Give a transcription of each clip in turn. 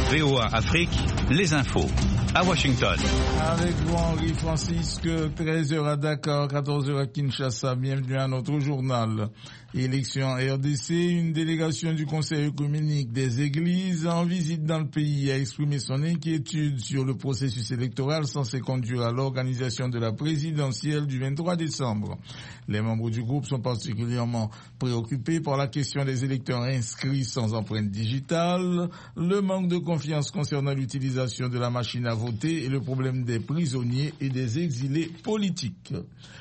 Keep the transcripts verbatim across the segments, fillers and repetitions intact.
V O A Afrique, les infos. À Washington. Avec vous, Henri Francisque, treize heures à Dakar, quatorze heures à Kinshasa. Bienvenue à notre journal. Élection R D C, une délégation du Conseil œcuménique des Églises en visite dans le pays a exprimé son inquiétude sur le processus électoral censé conduire à l'organisation de la présidentielle du vingt-trois décembre. Les membres du groupe sont particulièrement préoccupés par la question des électeurs inscrits sans empreinte digitale, le manque de confiance concernant l'utilisation de la machine à voter et le problème des prisonniers et des exilés politiques.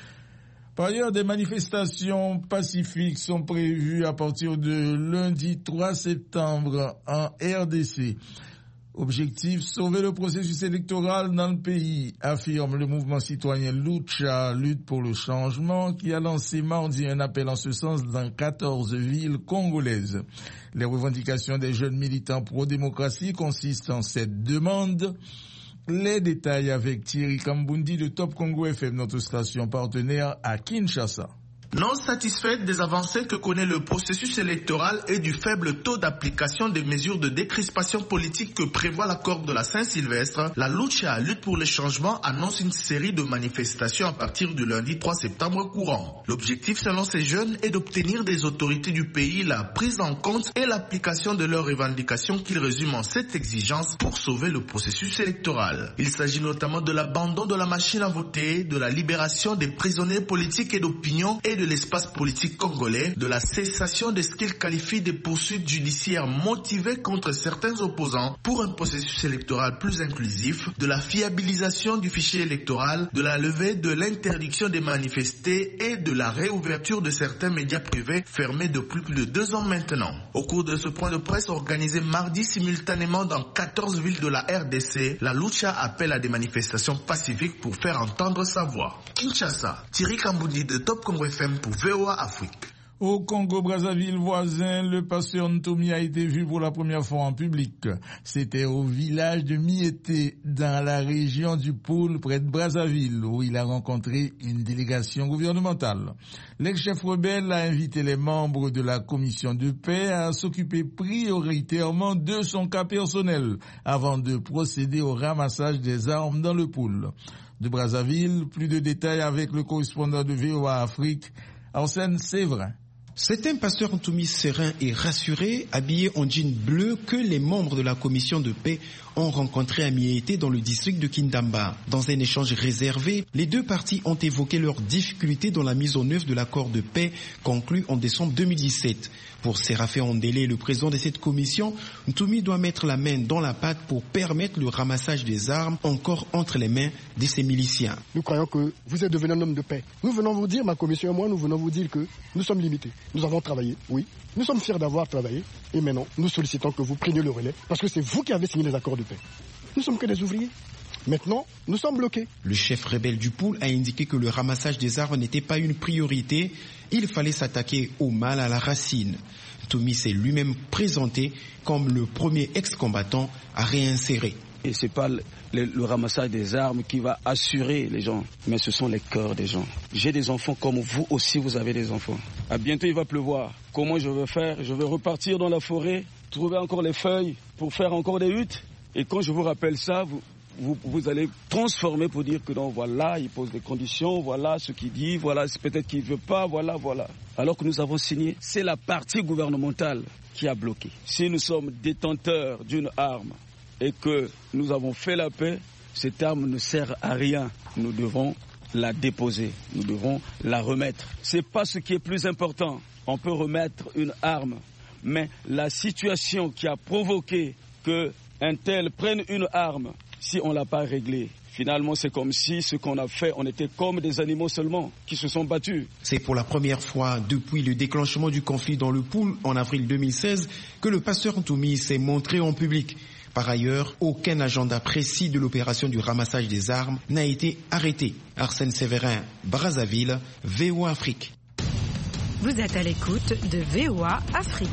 Par ailleurs, des manifestations pacifiques sont prévues à partir de lundi trois septembre en R D C. Objectif, sauver le processus électoral dans le pays, affirme le mouvement citoyen Lucha, Lutte pour le changement, qui a lancé mardi un appel en ce sens dans quatorze villes congolaises. Les revendications des jeunes militants pro-démocratie consistent en cette demande. Les détails avec Thierry Kambundi de Top Congo F M, notre station partenaire à Kinshasa. Non satisfaite des avancées que connaît le processus électoral et du faible taux d'application des mesures de décrispation politique que prévoit l'accord de la Saint-Sylvestre, la Lucha, Lutte pour le changement, annonce une série de manifestations à partir du lundi trois septembre courant. L'objectif selon ces jeunes est d'obtenir des autorités du pays la prise en compte et l'application de leurs revendications qu'ils résument en sept exigences pour sauver le processus électoral. Il s'agit notamment de l'abandon de la machine à voter, de la libération des prisonniers politiques et d'opinion et de l'espace politique congolais, de la cessation de ce qu'ils qualifient de poursuites judiciaires motivées contre certains opposants pour un processus électoral plus inclusif, de la fiabilisation du fichier électoral, de la levée de l'interdiction de manifester et de la réouverture de certains médias privés fermés depuis plus de deux ans maintenant. Au cours de ce point de presse organisé mardi simultanément dans quatorze villes de la R D C, la Lucha appelle à des manifestations pacifiques pour faire entendre sa voix. Kinshasa, Thierry Kambundi de Top Congo F M pour V O A Afrique. Au Congo-Brazzaville voisin, le pasteur Ntomi a été vu pour la première fois en public. C'était au village de Miété, dans la région du Poul, près de Brazzaville, où il a rencontré une délégation gouvernementale. L'ex-chef rebelle a invité les membres de la commission de paix à s'occuper prioritairement de son cas personnel, avant de procéder au ramassage des armes dans le Poul. De Brazzaville, plus de détails avec le correspondant de V O A Afrique, Arsène Séverin. C'est un pasteur Ntoumi serein et rassuré, habillé en jean bleu, que les membres de la commission de paix ont rencontré à Miété dans le district de Kindamba. Dans un échange réservé, les deux parties ont évoqué leurs difficultés dans la mise en œuvre de l'accord de paix conclu en décembre deux mille dix-sept. Pour Séraphin Ondélé, le président de cette commission, Ntoumi doit mettre la main dans la pâte pour permettre le ramassage des armes encore entre les mains de ces miliciens. Nous croyons que vous êtes devenu un homme de paix. Nous venons vous dire, ma commission et moi, nous venons vous dire que nous sommes limités. Nous avons travaillé, oui. Nous sommes fiers d'avoir travaillé. Et maintenant, nous sollicitons que vous preniez le relais parce que c'est vous qui avez signé les accords de paix. Nous sommes que des ouvriers. Maintenant, nous sommes bloqués. Le chef rebelle du Poul a indiqué que le ramassage des armes n'était pas une priorité. Il fallait s'attaquer au mal à la racine. Ntoumi s'est lui-même présenté comme le premier ex-combattant à réinsérer. Et c'est pas le, le, le ramassage des armes qui va assurer les gens, mais ce sont les cœurs des gens. J'ai des enfants comme vous aussi, vous avez des enfants. À bientôt, il va pleuvoir. Comment je vais faire? Je vais repartir dans la forêt, trouver encore les feuilles pour faire encore des huttes. Et quand je vous rappelle ça, vous, vous, vous allez transformer pour dire que non, voilà, il pose des conditions, voilà ce qu'il dit, voilà peut-être qu'il ne veut pas, voilà, voilà. Alors que nous avons signé, c'est la partie gouvernementale qui a bloqué. Si nous sommes détenteurs d'une arme, et que nous avons fait la paix, cette arme ne sert à rien. Nous devons la déposer, nous devons la remettre. Ce n'est pas ce qui est plus important. On peut remettre une arme, mais la situation qui a provoqué qu'un tel prenne une arme, si on ne l'a pas réglée, finalement c'est comme si ce qu'on a fait, on était comme des animaux seulement qui se sont battus. C'est pour la première fois depuis le déclenchement du conflit dans le Poul en avril deux mille seize que le pasteur Ntoumi s'est montré en public. Par ailleurs, aucun agenda précis de l'opération du ramassage des armes n'a été arrêté. Arsène Séverin, Brazzaville, V O A Afrique. Vous êtes à l'écoute de V O A Afrique.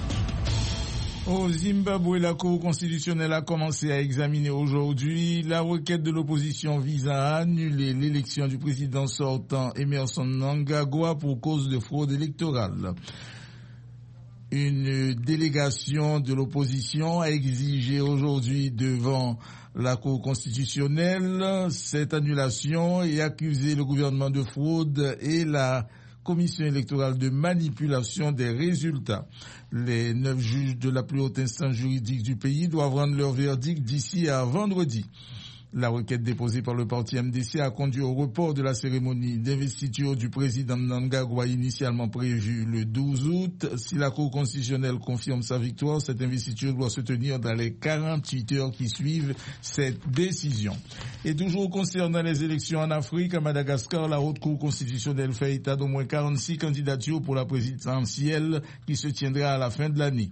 Au Zimbabwe, la Cour constitutionnelle a commencé à examiner aujourd'hui la requête de l'opposition visant à annuler l'élection du président sortant Emmerson Mnangagwa pour cause de fraude électorale. Une délégation de l'opposition a exigé aujourd'hui devant la Cour constitutionnelle cette annulation et accusé le gouvernement de fraude et la Commission électorale de manipulation des résultats. Les neuf juges de la plus haute instance juridique du pays doivent rendre leur verdict d'ici à vendredi. La requête déposée par le parti M D C a conduit au report de la cérémonie d'investiture du président Mnangagwa initialement prévue le douze août. Si la Cour constitutionnelle confirme sa victoire, cette investiture doit se tenir dans les quarante-huit heures qui suivent cette décision. Et toujours concernant les élections en Afrique, à Madagascar, la Haute Cour constitutionnelle fait état d'au moins quarante-six candidatures pour la présidentielle qui se tiendra à la fin de l'année.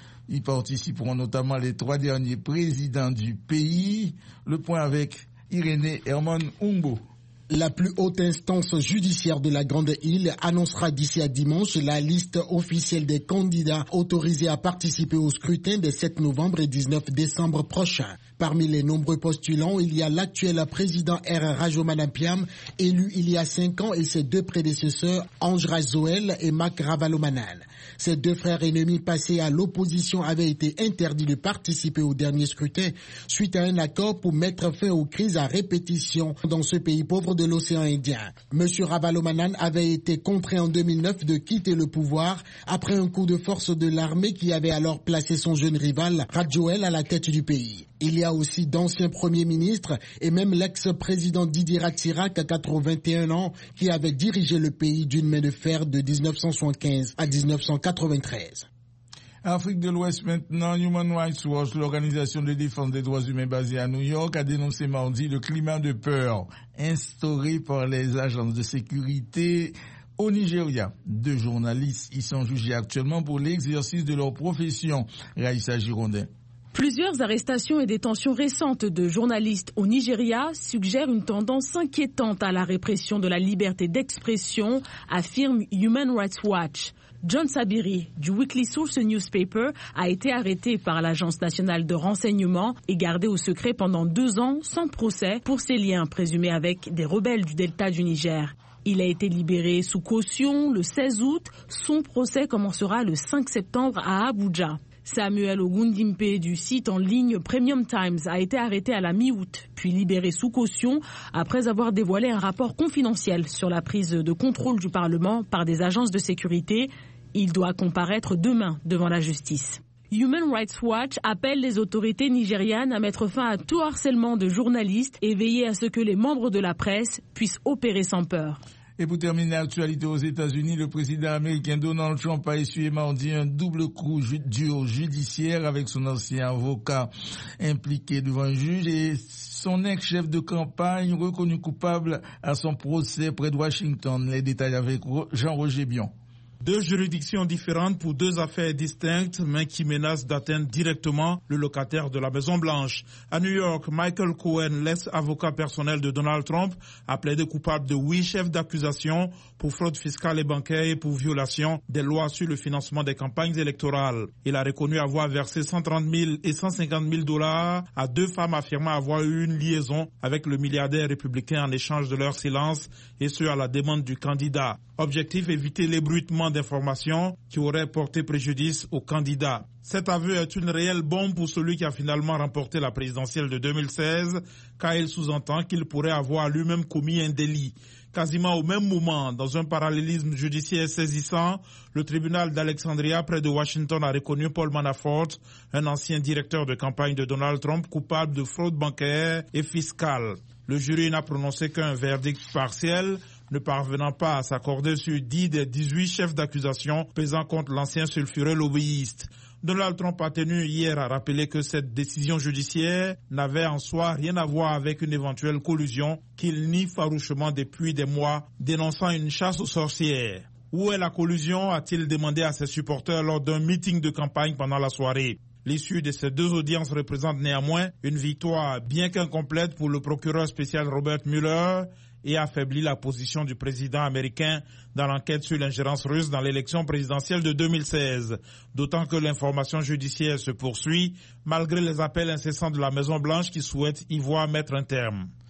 Y participeront notamment les trois derniers présidents du pays. Le point avec Irénée Herman Umbo. La plus haute instance judiciaire de la Grande Île annoncera d'ici à dimanche la liste officielle des candidats autorisés à participer au scrutin des sept novembre et dix-neuf décembre prochains. Parmi les nombreux postulants, il y a l'actuel président R. Rajoelinapiam, élu il y a cinq ans, et ses deux prédécesseurs, Ange Rajoel et Mak Ravalomanana. Ces deux frères ennemis passés à l'opposition avaient été interdits de participer au dernier scrutin suite à un accord pour mettre fin aux crises à répétition dans ce pays pauvre de l'océan Indien. Monsieur Ravalomanana avait été contraint en deux mille neuf de quitter le pouvoir après un coup de force de l'armée qui avait alors placé son jeune rival Rajoel à la tête du pays. Il y a aussi d'anciens premiers ministres et même l'ex-président Didier Ratsirac à quatre-vingt-un ans qui avait dirigé le pays d'une main de fer de dix-neuf cent soixante-quinze à dix-neuf cent quatre-vingt-treize. Afrique de l'Ouest maintenant, Human Rights Watch, l'organisation de défense des droits humains basée à New York, a dénoncé mardi le climat de peur instauré par les agences de sécurité au Nigeria. Deux journalistes y sont jugés actuellement pour l'exercice de leur profession. Raïssa Girondin. Plusieurs arrestations et détentions récentes de journalistes au Nigeria suggèrent une tendance inquiétante à la répression de la liberté d'expression, affirme Human Rights Watch. John Sabiri, du Weekly Source Newspaper, a été arrêté par l'Agence nationale de renseignement et gardé au secret pendant deux ans sans procès pour ses liens présumés avec des rebelles du delta du Niger. Il a été libéré sous caution le seize août. Son procès commencera le cinq septembre à Abuja. Samuel Ogundimpe du site en ligne Premium Times a été arrêté à la mi-août, puis libéré sous caution après avoir dévoilé un rapport confidentiel sur la prise de contrôle du Parlement par des agences de sécurité. Il doit comparaître demain devant la justice. Human Rights Watch appelle les autorités nigérianes à mettre fin à tout harcèlement de journalistes et veiller à ce que les membres de la presse puissent opérer sans peur. Et pour terminer l'actualité aux États-Unis, le président américain Donald Trump a essuyé mardi un double coup dur judiciaire avec son ancien avocat impliqué devant un juge et son ex-chef de campagne reconnu coupable à son procès près de Washington. Les détails avec Jean-Roger Bion. Deux juridictions différentes pour deux affaires distinctes, mais qui menacent d'atteindre directement le locataire de la Maison-Blanche. À New York, Michael Cohen, l'ex-avocat personnel de Donald Trump, a plaidé coupable de huit chefs d'accusation pour fraude fiscale et bancaire et pour violation des lois sur le financement des campagnes électorales. Il a reconnu avoir versé cent trente mille et cent cinquante mille dollars à deux femmes affirmant avoir eu une liaison avec le milliardaire républicain en échange de leur silence, et ce à la demande du candidat. Objectif, éviter l'ébruitement d'informations qui auraient porté préjudice au candidat. Cet aveu est une réelle bombe pour celui qui a finalement remporté la présidentielle de deux mille seize, car il sous-entend qu'il pourrait avoir lui-même commis un délit. Quasiment au même moment, dans un parallélisme judiciaire saisissant, le tribunal d'Alexandria près de Washington a reconnu Paul Manafort, un ancien directeur de campagne de Donald Trump, coupable de fraude bancaire et fiscale. Le jury n'a prononcé qu'un verdict partiel, ne parvenant pas à s'accorder sur dix des dix-huit chefs d'accusation pesant contre l'ancien sulfureux lobbyiste. Donald Trump a tenu hier à rappeler que cette décision judiciaire n'avait en soi rien à voir avec une éventuelle collusion qu'il nie farouchement depuis des mois, dénonçant une chasse aux sorcières. Où est la collusion, a-t-il demandé à ses supporters lors d'un meeting de campagne pendant la soirée. L'issue de ces deux audiences représente néanmoins une victoire bien qu'incomplète pour le procureur spécial Robert Mueller et affaiblit la position du président américain dans l'enquête sur l'ingérence russe dans l'élection présidentielle de deux mille seize. D'autant que l'information judiciaire se poursuit malgré les appels incessants de la Maison-Blanche qui souhaite y voir mettre un terme.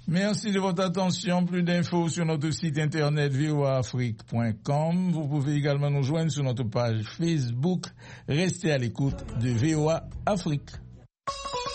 Merci de votre attention. Plus d'infos sur notre site internet v o a afrique point com. Vous pouvez également nous joindre sur notre page Facebook. Restez à l'écoute de V O A Afrique.